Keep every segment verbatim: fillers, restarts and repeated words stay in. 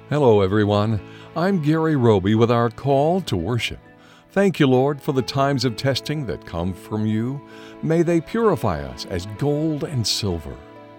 Hello, everyone. I'm Gary Roby with our call to worship. Thank you, Lord, for the times of testing that come from you. May they purify us as gold and silver.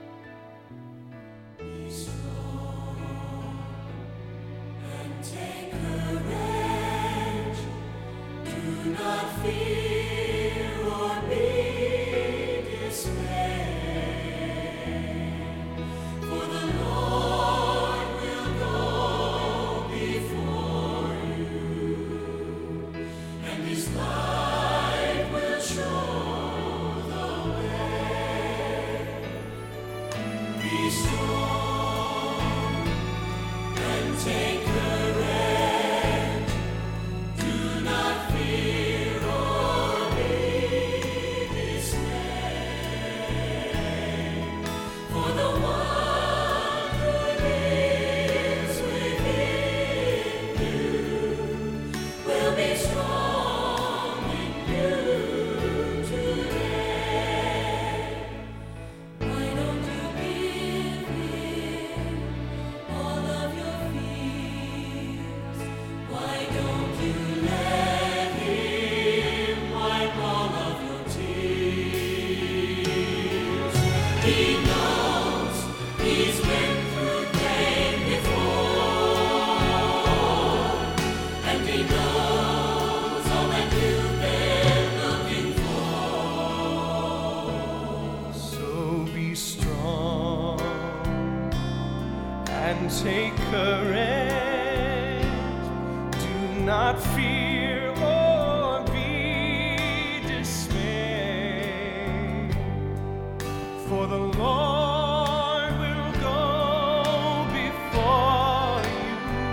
Take courage, do not fear or be dismayed, for the Lord will go before you,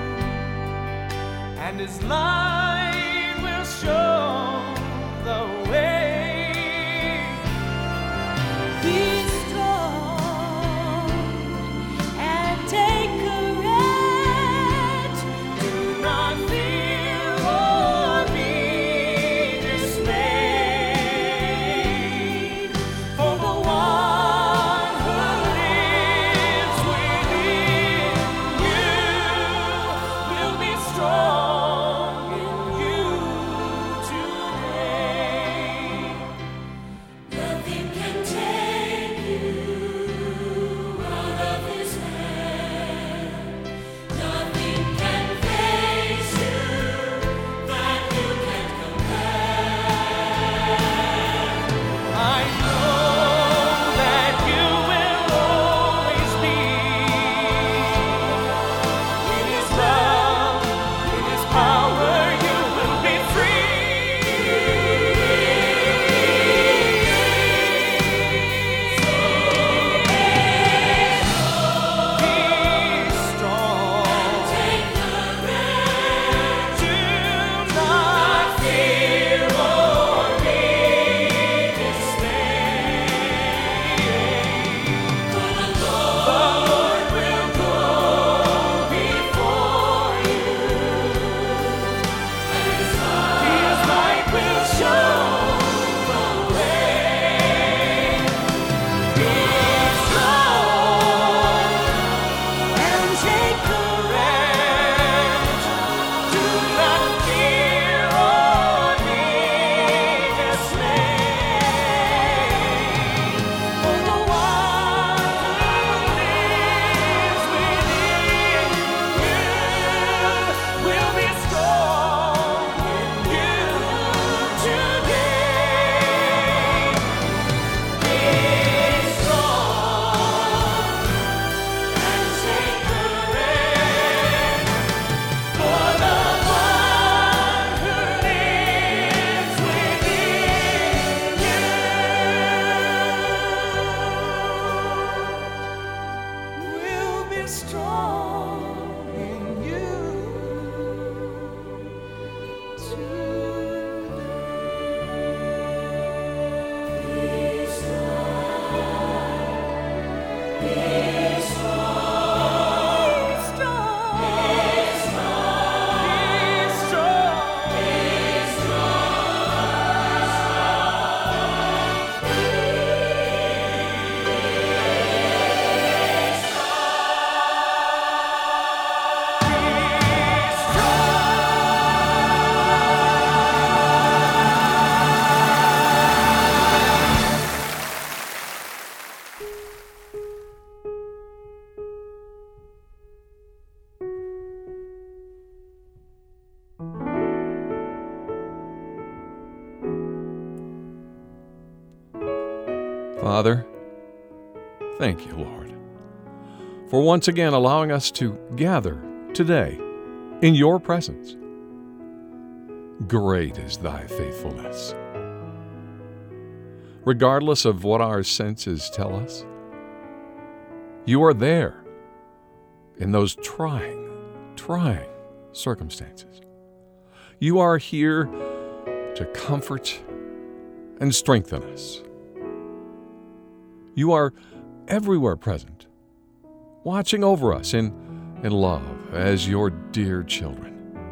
and His light will show the way. Be strong and take Father, thank you, Lord, for once again allowing us to gather today in your presence. Great is thy faithfulness. Regardless of what our senses tell us, you are there in those trying, trying circumstances. You are here to comfort and strengthen us. You are everywhere present, watching over us in, in love as your dear children.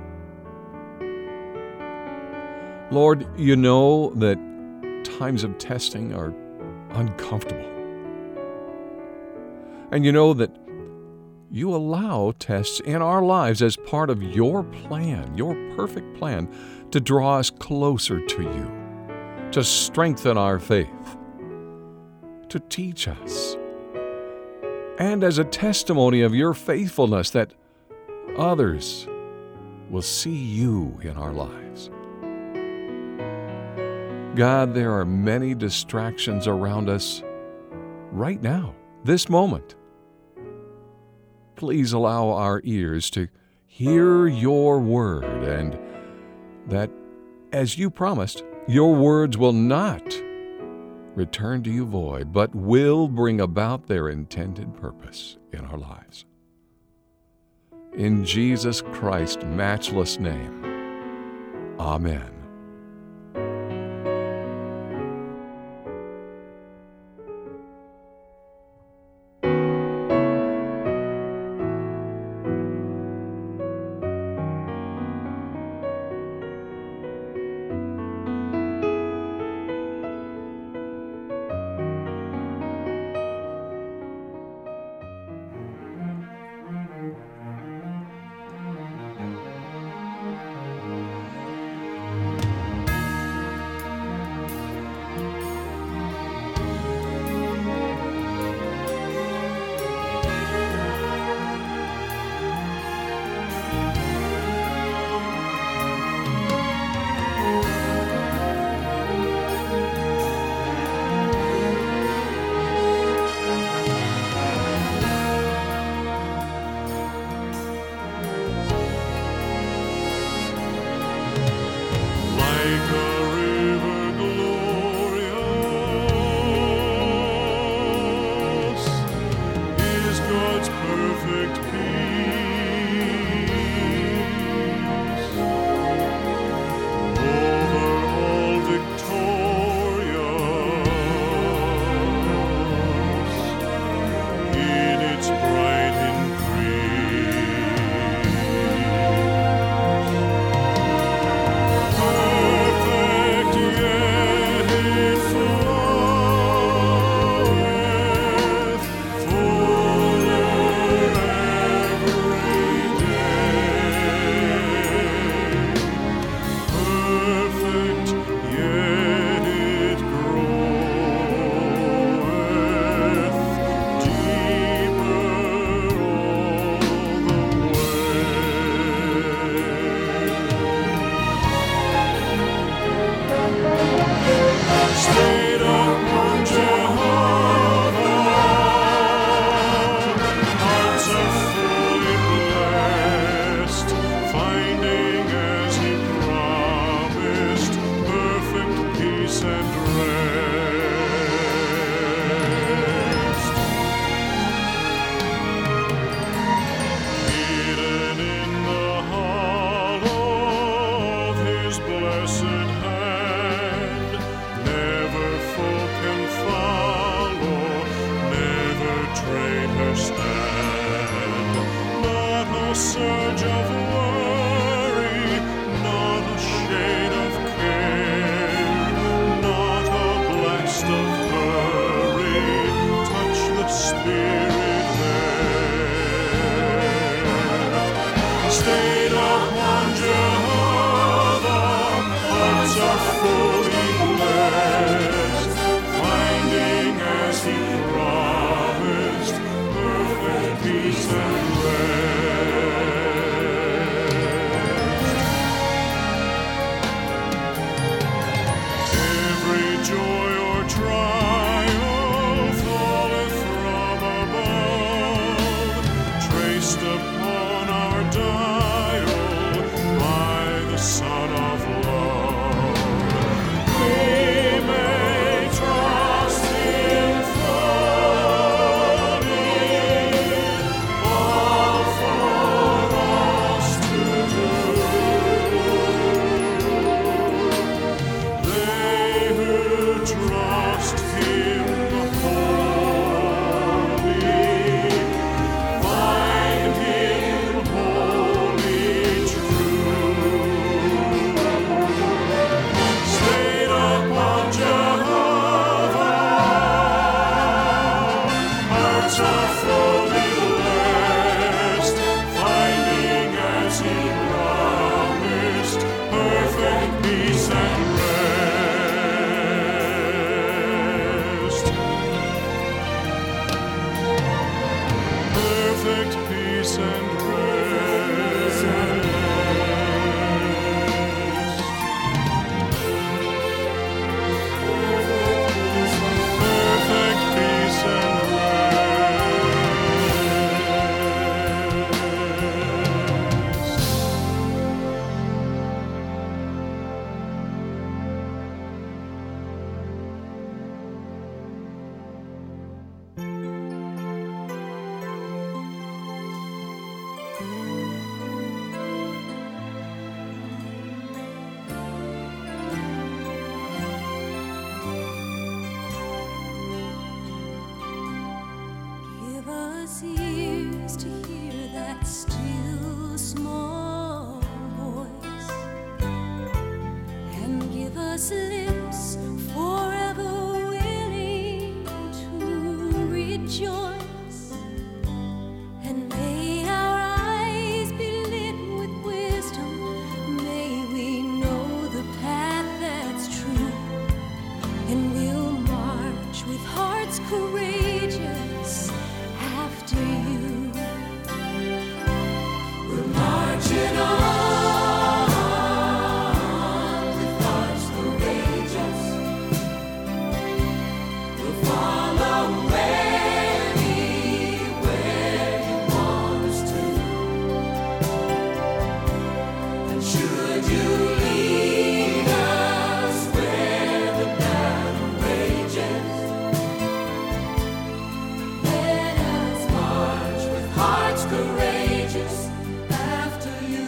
Lord, you know that times of testing are uncomfortable. And you know that you allow tests in our lives as part of your plan, your perfect plan, to draw us closer to you, to strengthen our faith, to teach us, and as a testimony of your faithfulness that others will see you in our lives. God, there are many distractions around us right now, this moment. Please allow our ears to hear your word, and that, as you promised, your words will not return to you void, but will bring about their intended purpose in our lives. In Jesus Christ's matchless name, amen. Joy or trial perfect peace and rest. Perfect peace and Give us ears to hear that still small voice, and give us lips forever willing to rejoice. And may our eyes be lit with wisdom, may we know the path that's true, and we'll march with hearts courageous after you. We're marching on with hearts courageous. We'll follow anywhere you want us to. And should you lead us where the battle rages, let us march with hearts courageous after you.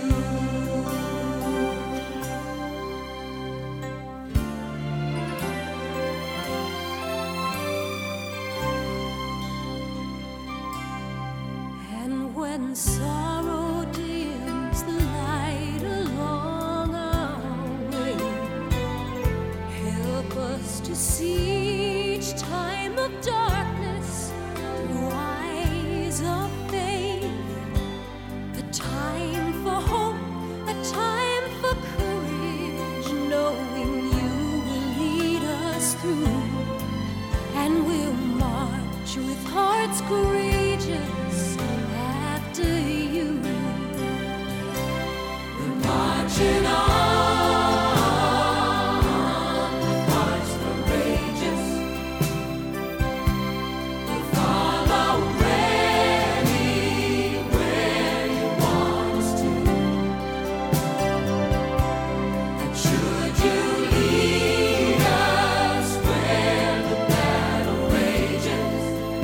And when sorrow dims the light along our way, help us to see each time of darkness through eyes of faith. A time for hope, a time for courage, knowing you will lead us through, and we'll march with hearts courageous after you. We're marching on with hearts courageous. We'll follow anywhere you want us to. And should you lead us where the battle rages,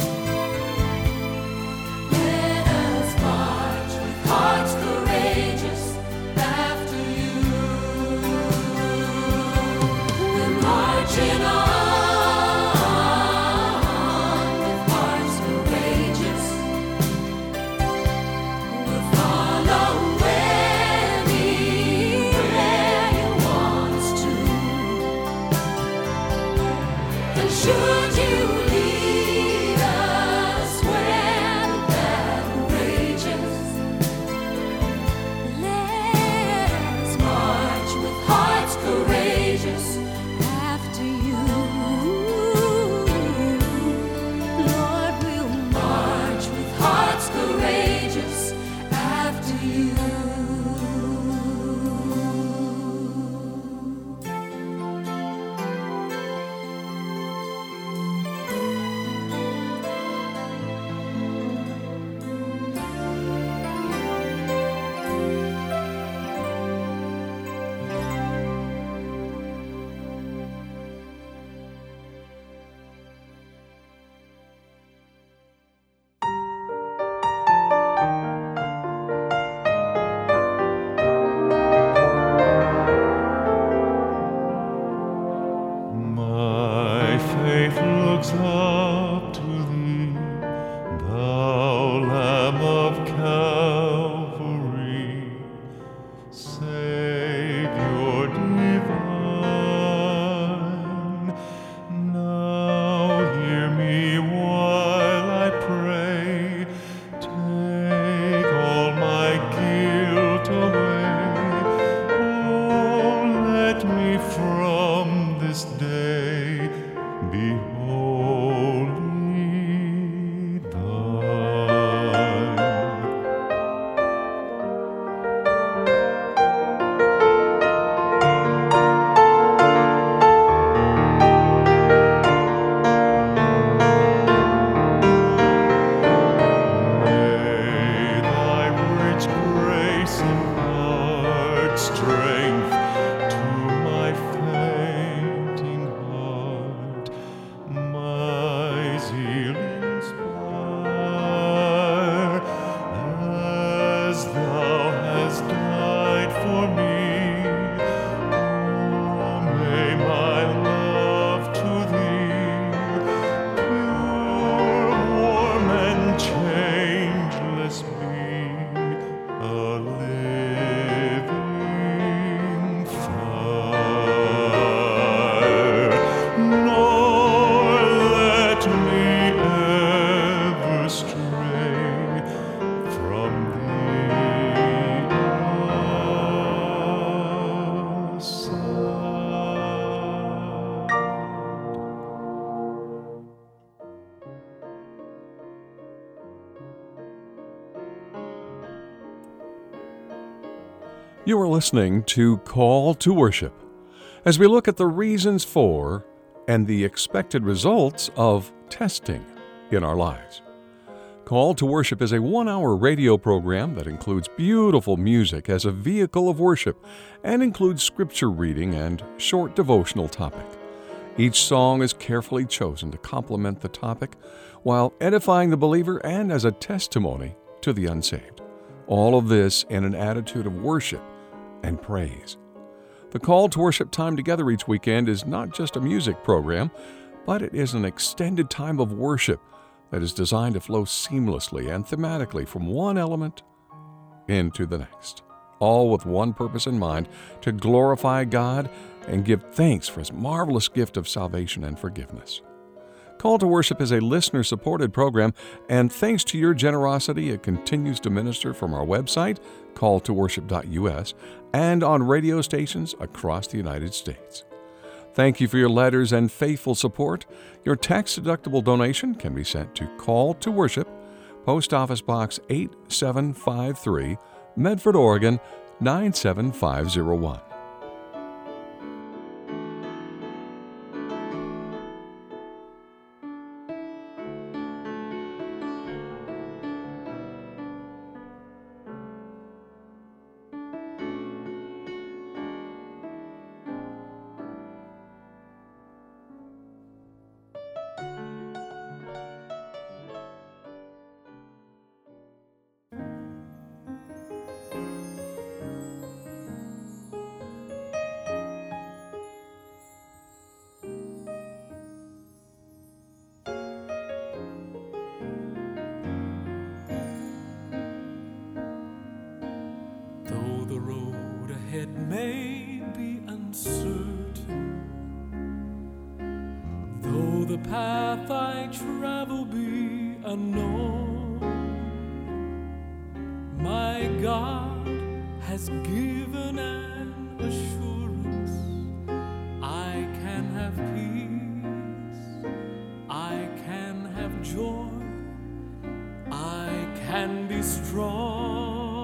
let us march with hearts courageous after you. We're marching on with hearts courageous. We'll follow anywhere you want us to. And should you lead us where the battle rages, let us march with hearts courageous after you. Lord, we'll march with hearts courageous after you. My faith looks up to thee, thou Lamb of Calvary, Savior divine. Now hear me while I pray, take all my guilt away. Oh, let me from this day be wholly thine. You are listening to Call to Worship as we look at the reasons for and the expected results of testing in our lives. Call to Worship is a one-hour radio program that includes beautiful music as a vehicle of worship and includes scripture reading and short devotional topic. Each song is carefully chosen to complement the topic while edifying the believer and as a testimony to the unsaved. All of this in an attitude of worship and praise. The Call to Worship time together each weekend is not just a music program, but it is an extended time of worship that is designed to flow seamlessly and thematically from one element into the next, all with one purpose in mind: to glorify God and give thanks for His marvelous gift of salvation and forgiveness. Call to Worship is a listener-supported program, and thanks to your generosity, it continues to minister from our website, call to worship dot u s, and on radio stations across the United States. Thank you for your letters and faithful support. Your tax-deductible donation can be sent to Call to Worship, Post Office Box eight seven five three, Medford, Oregon nine seven five zero one. Though the road ahead may be uncertain, though the path I travel be unknown, my God has given an assurance. I can have peace, I can have joy, I can be strong.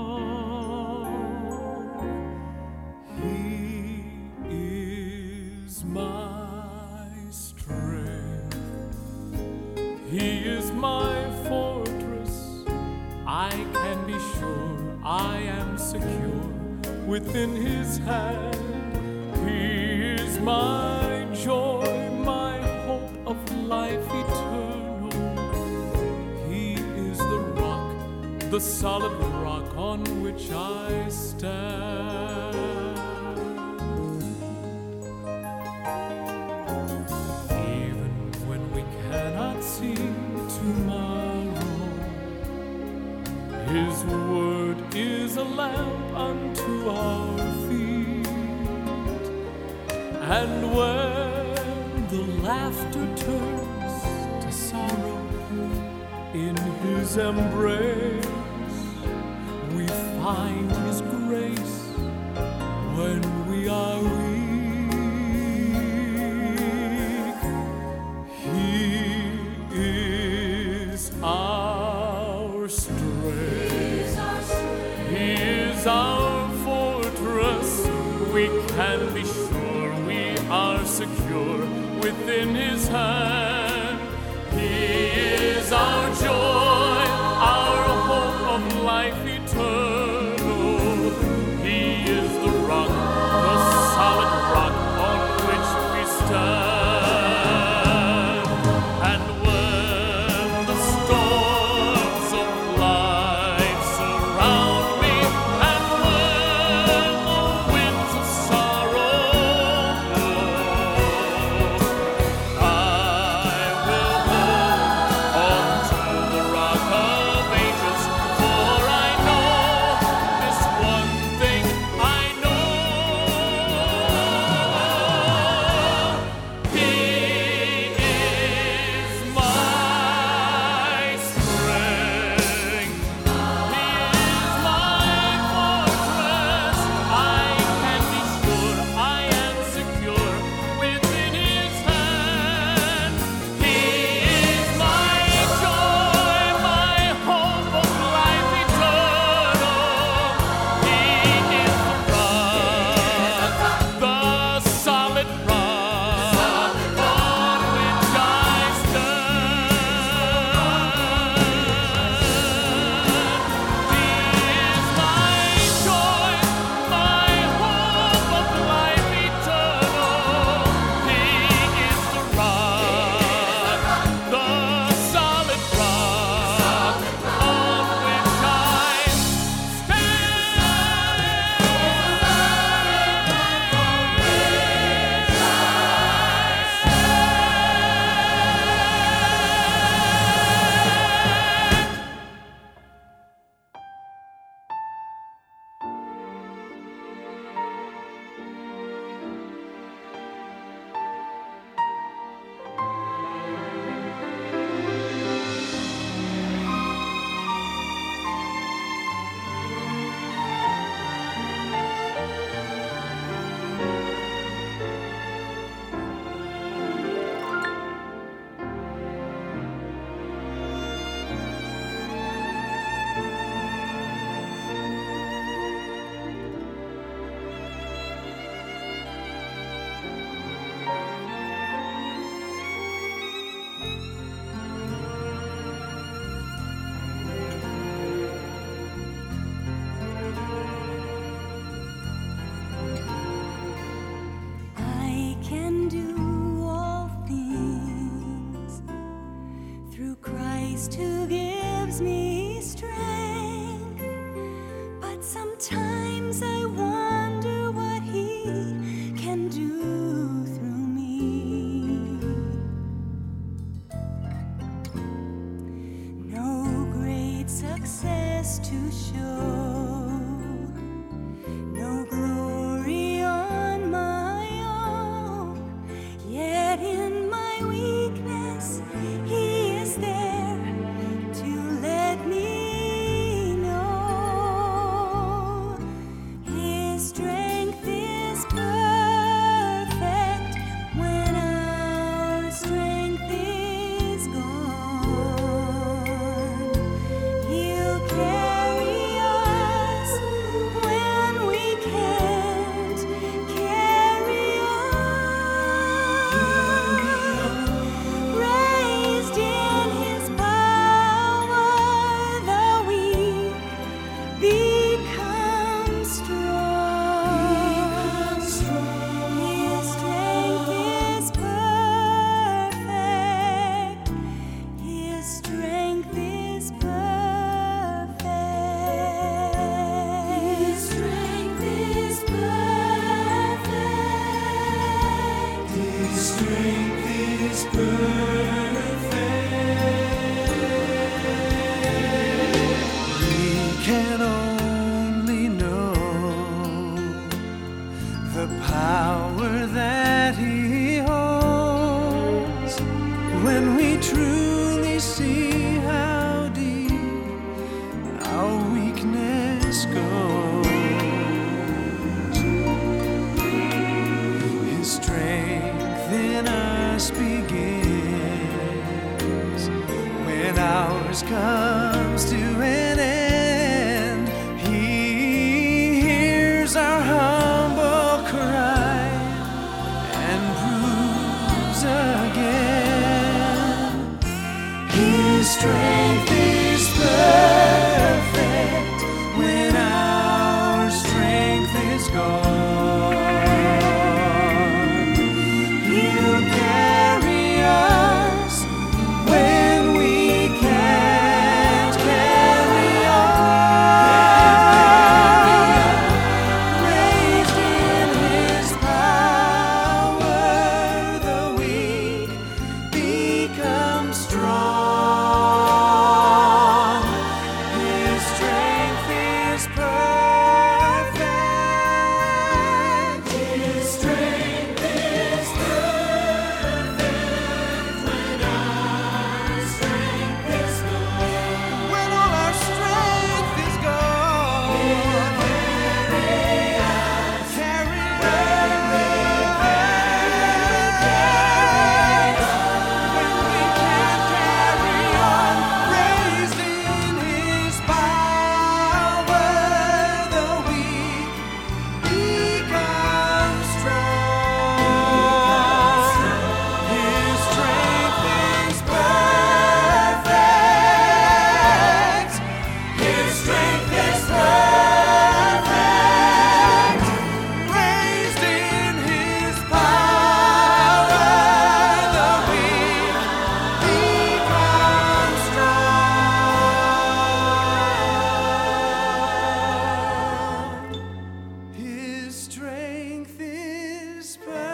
He is my fortress, I can be sure I am secure within His hand. He is my joy, my hope of life eternal. He is the rock, the solid rock on which I stand. See tomorrow, His word is a lamp unto our feet, and when the laughter turns to sorrow, in His embrace we find His grace when we are weak. Our strength, He is our fortress. We can be sure we are secure within His hand. He is our joy, our hope of life eternal. He is the rock, the solid rock on which we stand. The rock to show. No glory on my own, yet in my weakness He is there to let me know. His strength is perfect when our strength is gone. He'll carry us when we can't carry on. Raised in His power, the weak become strong. His strength is perfect. His strength is perfect. His strength is perfect. His strength is perfect. We can only know the power that He holds when we truly see how deep our weakness goes. His strength in us begins when ours comes to an end. He hears our humble cry and proves again. His strength is perfect when our strength is gone. He'll carry us when we can't carry on. Raised in His power, the weak become strong. His strength is perfect. His strength is perfect when our strength is gone. When all our strength is gone, He'll carry us. Carry us. When we can't carry on. Raised in His power, the weak become strong. His strength is perfect. His strength is perfect. Raised in His power, the weak become strong. His strength is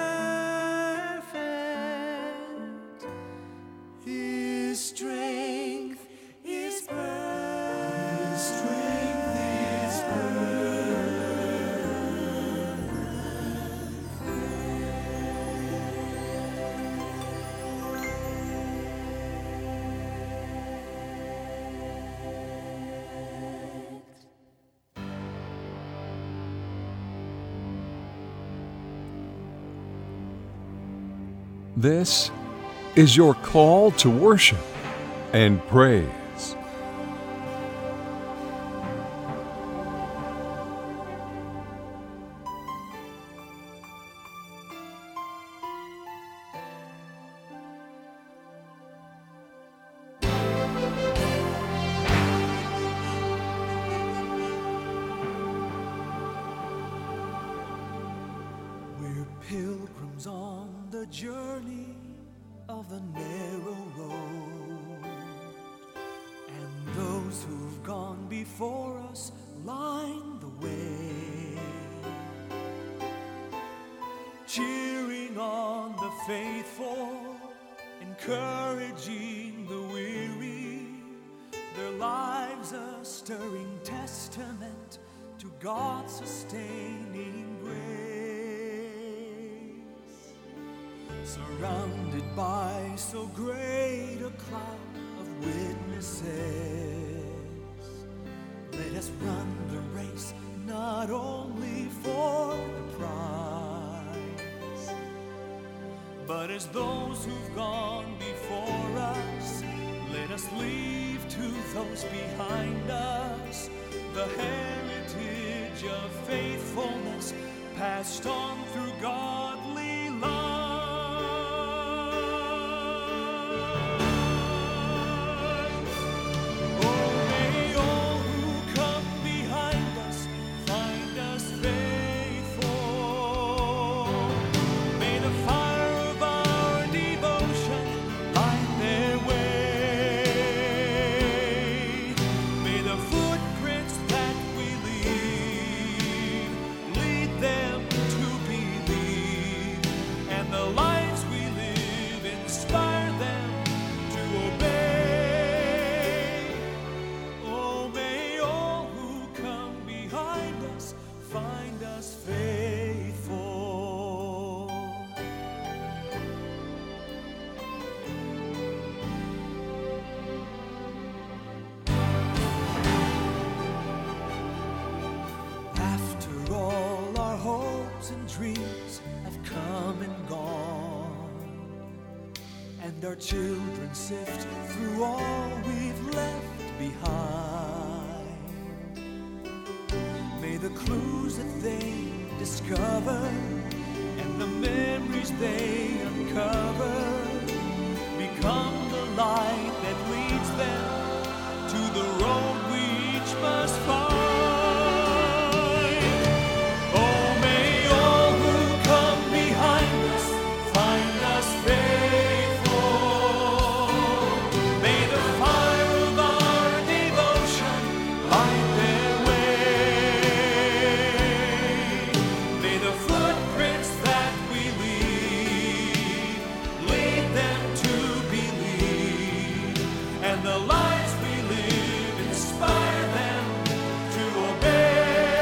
perfect. His strength is perfect. His strength is perfect. This is your call to worship and praise. We're pilgrims on the journey of the narrow road, and those who've gone before us line the way, cheering on the faithful, encouraging the weary, their lives a stirring tale testament to God's sustaining grace. Surrounded by so great a cloud of witnesses, let us run the race not only for the prize, but as those who've gone before us, let us leave to those behind us the heritage of faithfulness passed on through godly love. Oh, may all who come behind us find us faithful. May the fire of our devotion light their way. May the footprints that we leave lead them to believe, and the lives we live inspire them to obey. Oh, may all who come behind us find us faithful. After all our hopes and dreams have come and gone, and our children sift through all we've left behind, may the clues that they discover and the memories they uncover become the light that leads them to the road we each must find. Oh, may all who come behind us find us faithful. May the fire of our devotion light their way. May the footprints that we leave lead them to believe, and the lives we live inspire them to obey.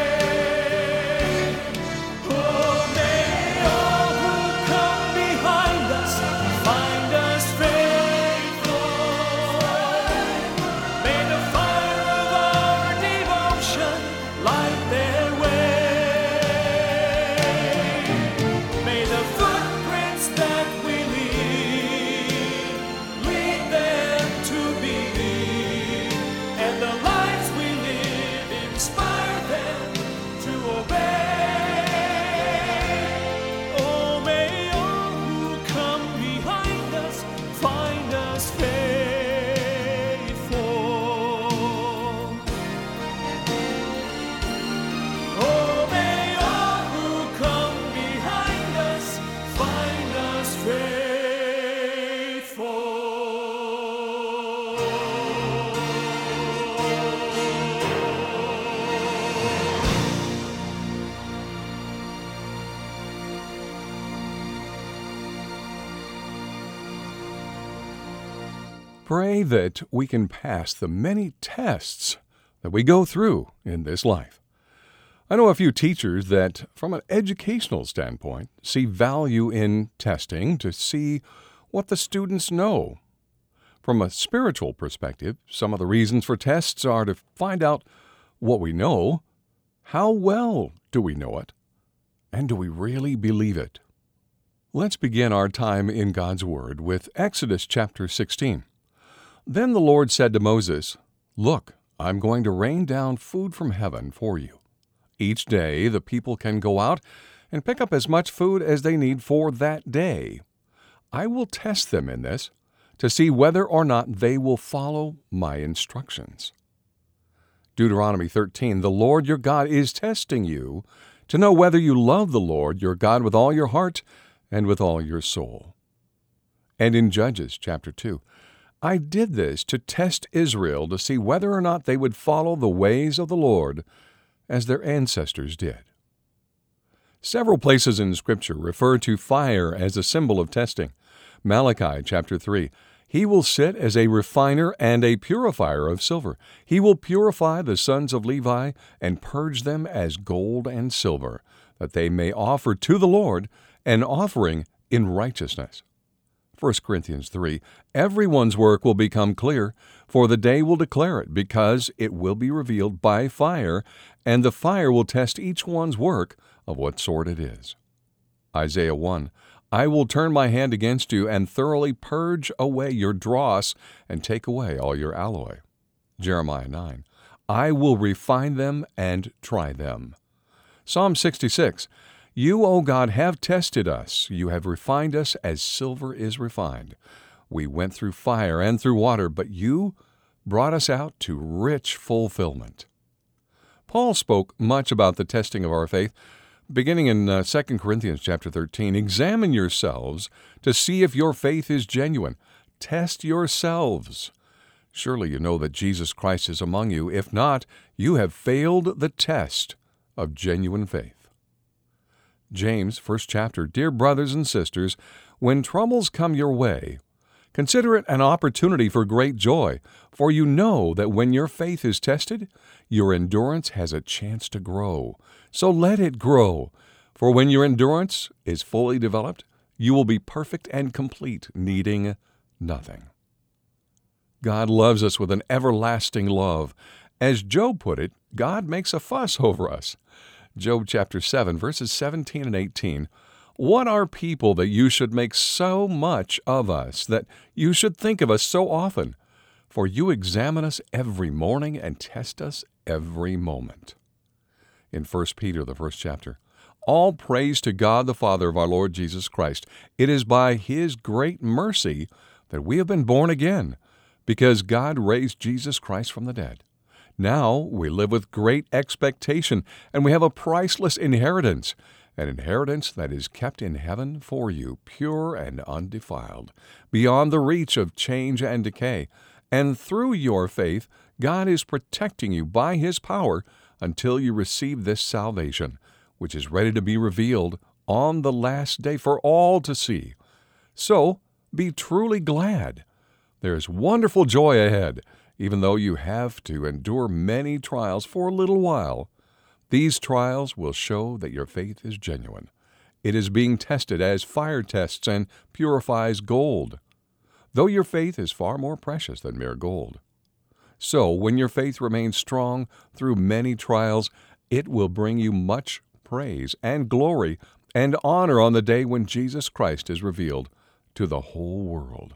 Oh, may all who come behind us find us faithful. May the fire of our devotion light their way. May the footprints that we leave lead them to believe, and the lives we live inspire them to obey. Oh, may all who come behind us find us faithful. Oh, may all who come behind us find us Pray that we can pass the many tests that we go through in this life. I know a few teachers that, from an educational standpoint, see value in testing to see what the students know. From a spiritual perspective, some of the reasons for tests are to find out what we know, how well do we know it, and do we really believe it? Let's begin our time in God's Word with Exodus chapter sixteen. Then the Lord said to Moses, "Look, I'm going to rain down food from heaven for you. Each day the people can go out and pick up as much food as they need for that day. I will test them in this to see whether or not they will follow my instructions." Deuteronomy thirteen, "The Lord your God is testing you to know whether you love the Lord your God with all your heart and with all your soul." And in Judges chapter two, "I did this to test Israel to see whether or not they would follow the ways of the Lord as their ancestors did." Several places in Scripture refer to fire as a symbol of testing. Malachi chapter three, He will sit as a refiner and a purifier of silver. He will purify the sons of Levi and purge them as gold and silver, that they may offer to the Lord an offering in righteousness. First Corinthians three, everyone's work will become clear, for the day will declare it, because it will be revealed by fire, and the fire will test each one's work of what sort it is. Isaiah one, I will turn my hand against you and thoroughly purge away your dross and take away all your alloy. Jeremiah nine, I will refine them and try them. Psalm sixty-six, you, O God, have tested us. You have refined us as silver is refined. We went through fire and through water, but you brought us out to rich fulfillment. Paul spoke much about the testing of our faith, beginning in uh, Second Corinthians chapter thirteen. Examine yourselves to see if your faith is genuine. Test yourselves. Surely you know that Jesus Christ is among you. If not, you have failed the test of genuine faith. James, first chapter, Dear brothers and sisters, when troubles come your way, consider it an opportunity for great joy, for you know that when your faith is tested, your endurance has a chance to grow. So let it grow, for when your endurance is fully developed, you will be perfect and complete, needing nothing. God loves us with an everlasting love. As Job put it, God makes a fuss over us. Job chapter seven, verses seventeen and eighteen. What are people that you should make so much of us, that you should think of us so often? For you examine us every morning and test us every moment. In First Peter, the first chapter, all praise to God the Father of our Lord Jesus Christ. It is by His great mercy that we have been born again, because God raised Jesus Christ from the dead. Now we live with great expectation, and we have a priceless inheritance, an inheritance that is kept in heaven for you, pure and undefiled, beyond the reach of change and decay. And through your faith, God is protecting you by His power until you receive this salvation, which is ready to be revealed on the last day for all to see. So be truly glad. There is wonderful joy ahead, even though you have to endure many trials for a little while. These trials will show that your faith is genuine. It is being tested as fire tests and purifies gold, though your faith is far more precious than mere gold. So, when your faith remains strong through many trials, it will bring you much praise and glory and honor on the day when Jesus Christ is revealed to the whole world.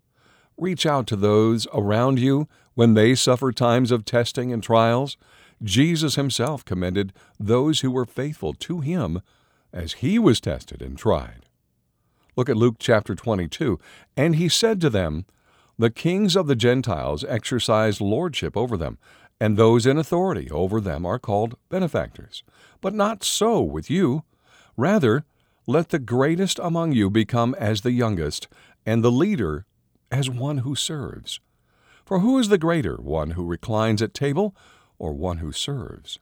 Reach out to those around you when they suffer times of testing and trials. Jesus Himself commended those who were faithful to Him as He was tested and tried. Look at Luke chapter twenty-two. And He said to them, the kings of the Gentiles exercise lordship over them, and those in authority over them are called benefactors. But not so with you. Rather, let the greatest among you become as the youngest, and the leader as one who serves. For who is the greater, one who reclines at table, or one who serves?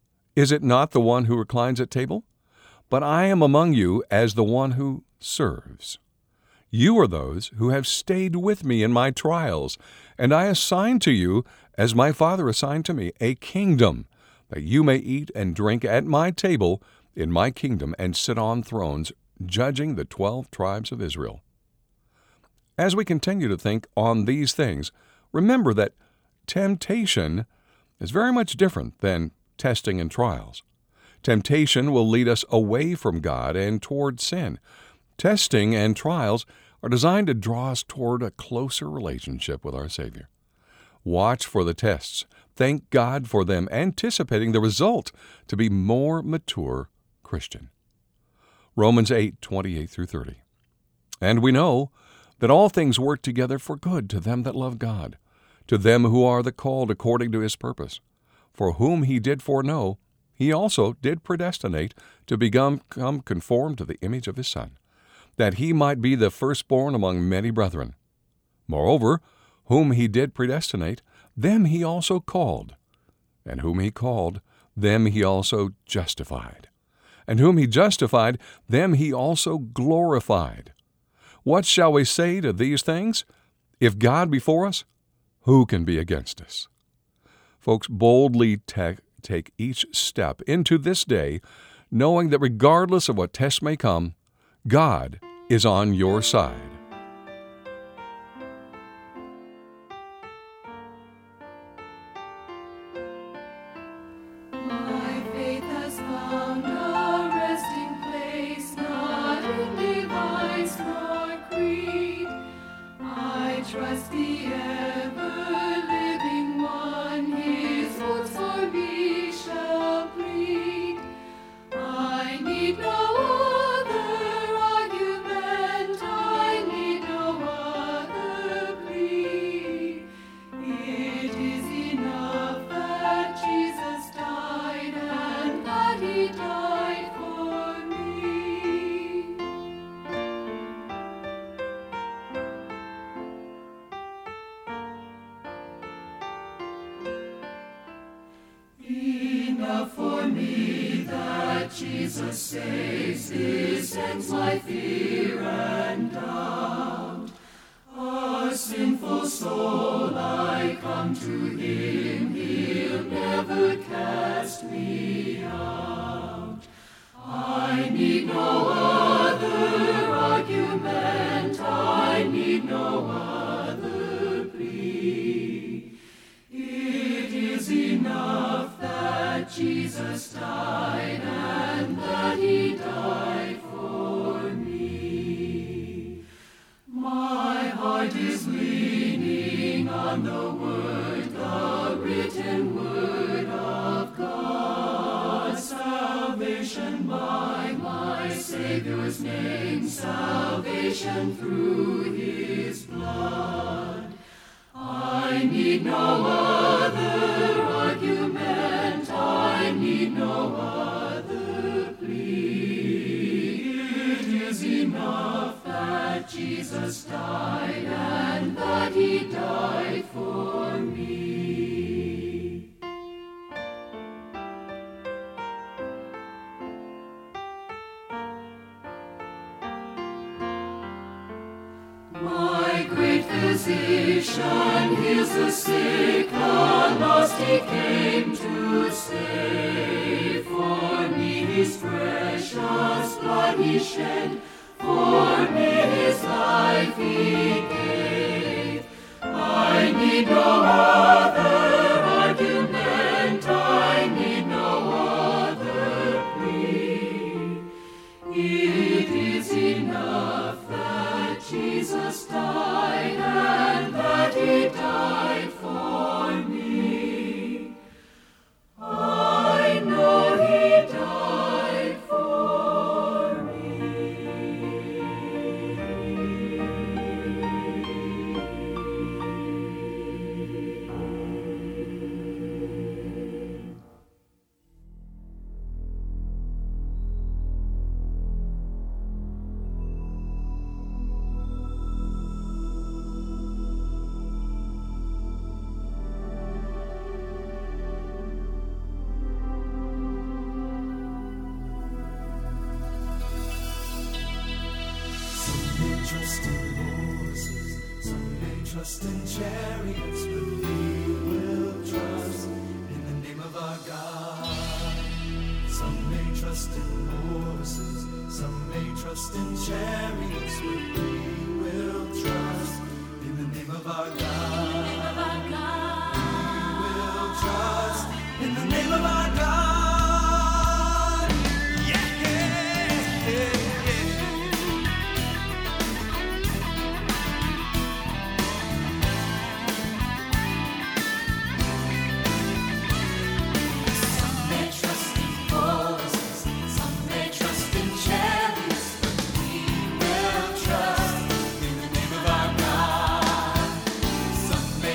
Is it not the one who reclines at table? But I am among you as the one who serves. You are those who have stayed with me in my trials, and I assign to you, as my Father assigned to me, a kingdom, that you may eat and drink at my table in my kingdom and sit on thrones, judging the twelve tribes of Israel. As we continue to think on these things, remember that temptation is very much different than testing and trials. Temptation will lead us away from God and toward sin. Testing and trials are designed to draw us toward a closer relationship with our Savior. Watch for the tests. Thank God for them, anticipating the result to be more mature Christian. Romans eight, twenty-eight through thirty. And we know that all things work together for good to them that love God, to them who are the called according to His purpose. For whom He did foreknow, He also did predestinate to become conformed to the image of His Son, that He might be the firstborn among many brethren. Moreover, whom He did predestinate, them He also called. And whom He called, them He also justified. And whom He justified, them He also glorified. What shall we say to these things? If God be for us, who can be against us? Folks, boldly te- take each step into this day, knowing that regardless of what tests may come, God is on your side. My faith has found a resting place, not in device nor creed. I trust the ever-living one, his votes for me shall plead. I need no other argument, I need no other plea. It is enough that Jesus died and that he died for me. Enough for me that Jesus saves, this ends my fear and doubt. A sinful soul, I come to him, he'll never cast me out. I need no other argument, I need no other plea. It is enough that Jesus died and that he died for me. My heart is leaning on the word, the written word of God. Salvation by my Savior's name, salvation through his blood. I need no other argument, I need no other plea. It is enough that Jesus died and that he died for me. My great physician heals the sick, the lost he came to save. For me his precious blood he shed, for me his life he gave. I need no other argument, I need no other plea. It is enough that Jesus died and that he died for me. I know he died for Trust in horses, some may trust in chariots, but we will trust in the name of our God. Some may trust in horses, some may trust in chariots, but we will trust in the name of our God. We will trust in the name of our God. Some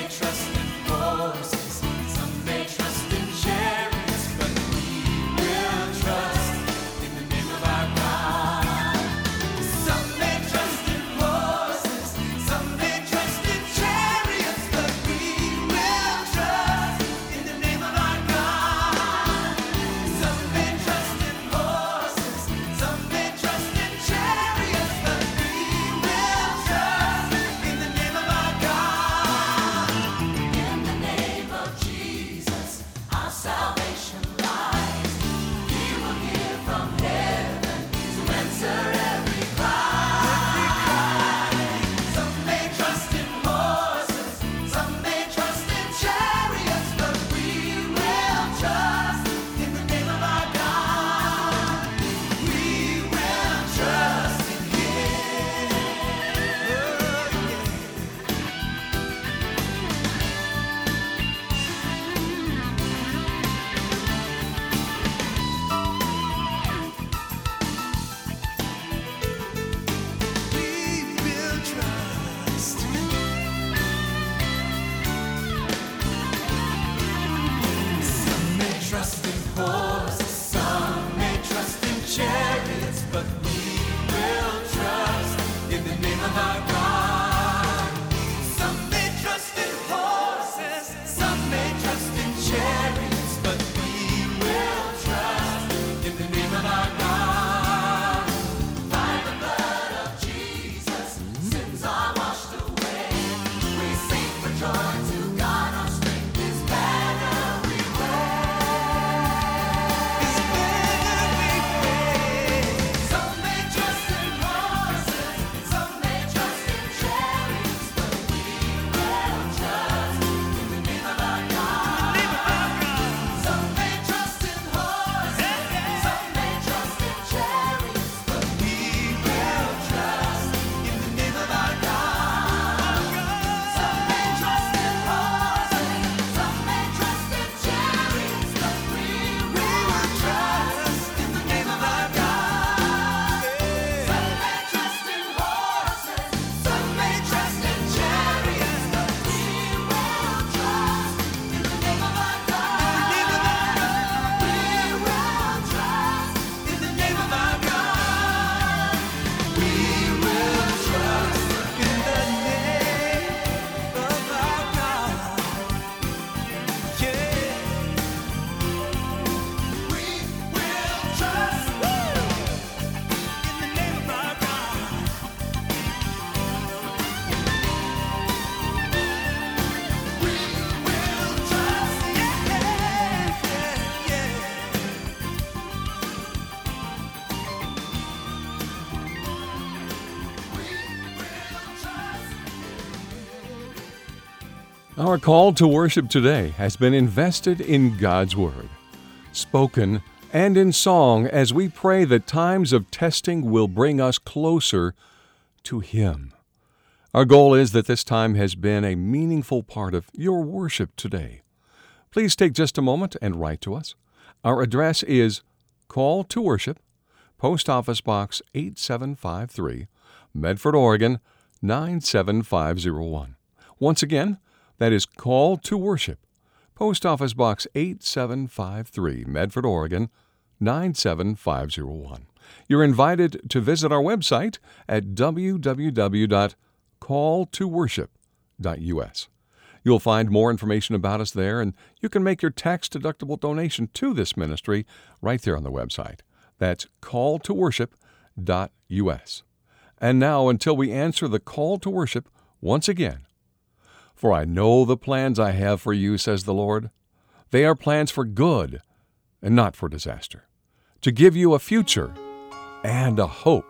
Our call to worship today has been invested in God's Word, spoken and in song as we pray that times of testing will bring us closer to Him. Our goal is that this time has been a meaningful part of your worship today. Please take just a moment and write to us. Our address is Call to Worship, Post Office Box eight seven five three, Medford, Oregon nine seven five zero one. Once again, that is Call to Worship, Post Office Box eight seven five three, Medford, Oregon nine seven five zero one. You're invited to visit our website at w w w dot call to worship dot u s. You'll find more information about us there, and you can make your tax-deductible donation to this ministry right there on the website. That's call to worship dot u s. And now, until we answer the call to worship once again, for I know the plans I have for you, says the Lord. They are plans for good and not for disaster, to give you a future and a hope.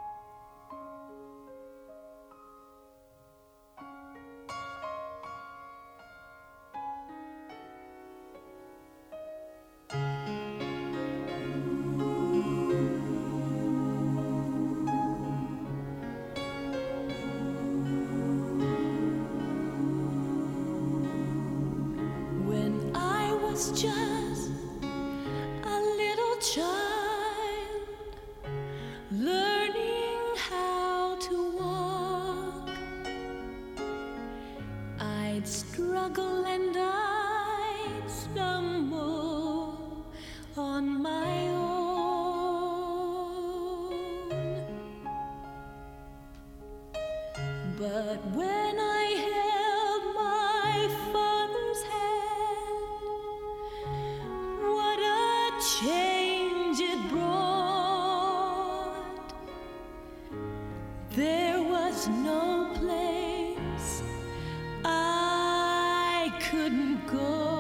Just a little child learning how to walk. I'd struggle and I'd stumble on my own. But when I held my father's hand, change it brought. There was no place I couldn't go.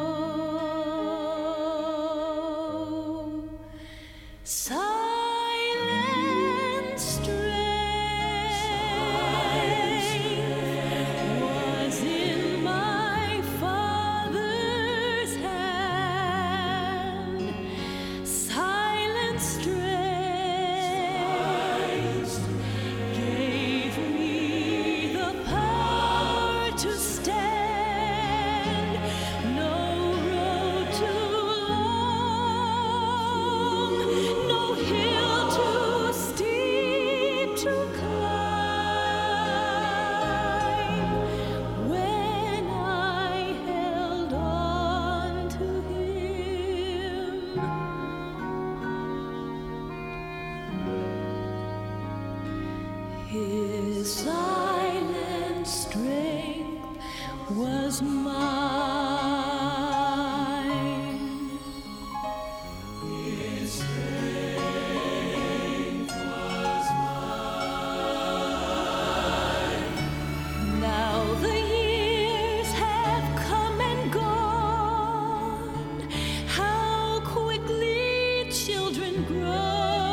Silent strength was in my father's hand. Silent strength gave me the power to stand. No road too long, no hill too steep to climb. When I held on to Him, His silent strength was mine. His strength was mine. Now the years have come and gone. How quickly children grow.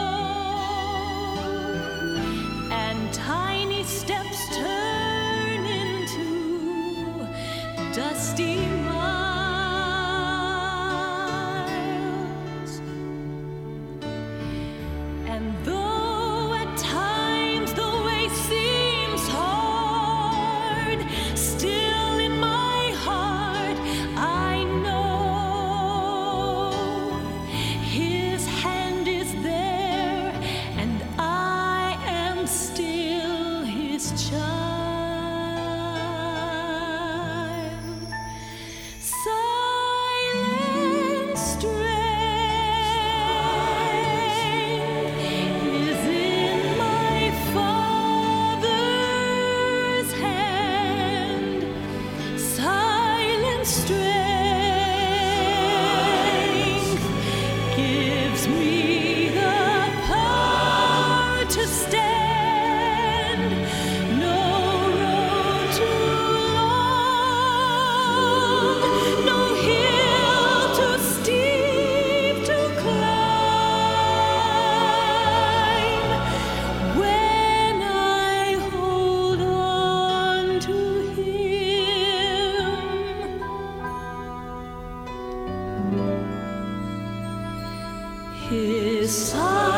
And tiny steps turn into dusty miles. And though at times the way seems hard, still in my heart I know His hand is there, and I am still His child. Silent strength is in my Father's hand. Silent strength gives me the power to stand. No road too long, no hill too steep to climb. When I hold on to Him, His son